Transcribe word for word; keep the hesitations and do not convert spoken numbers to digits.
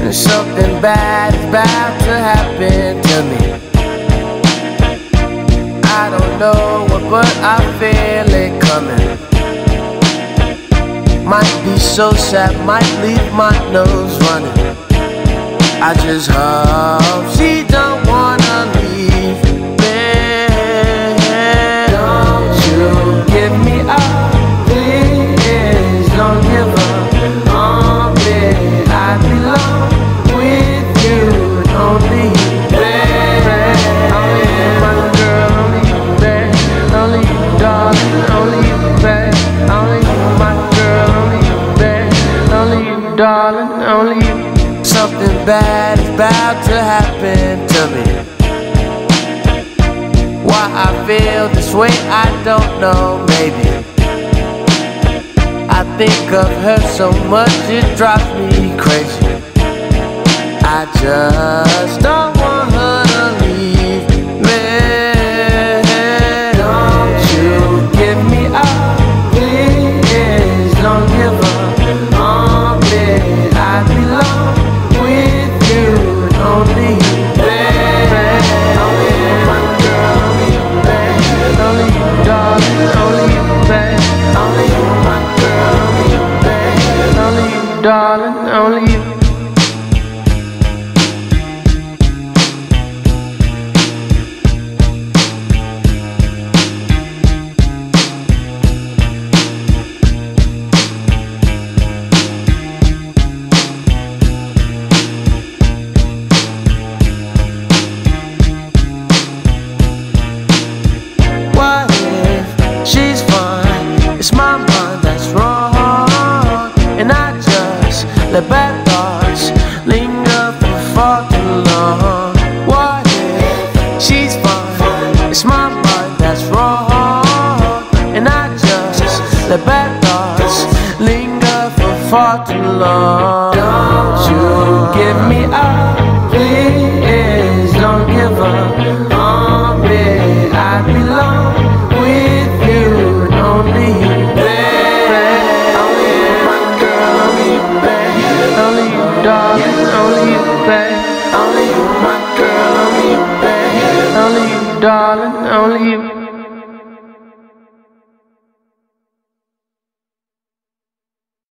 Something bad is about to happen to me. I don't know what, but I feel it coming. Might be so sad, might leave my nose running. I just hope she don't wanna leave me. Don't you give me up, please. Don't give up on me. I belong with you, only you, baby. Only you, my girl, only you, baby. Only you, darling, only you, baby. Only you, my girl, only you, baby. Only you, darling, only you. Something bad is about to happen to me. Why I feel this way, I don't know, maybe. I think of her so much, it drives me crazy. I just don't want her to leave me. Don't you give me up, please. Don't give up on me. I belong with you, only you, baby. Only you, my girl, only you, baby. Only you, darling, only you, baby. Only you, my girl, only you, baby. Only you, darling, only you. She's fine, it's my mind that's wrong, and I just let bad thoughts linger for far too long. What if she's fine, it's my mind that's wrong, and I just let bad thoughts linger for far too long. Don't you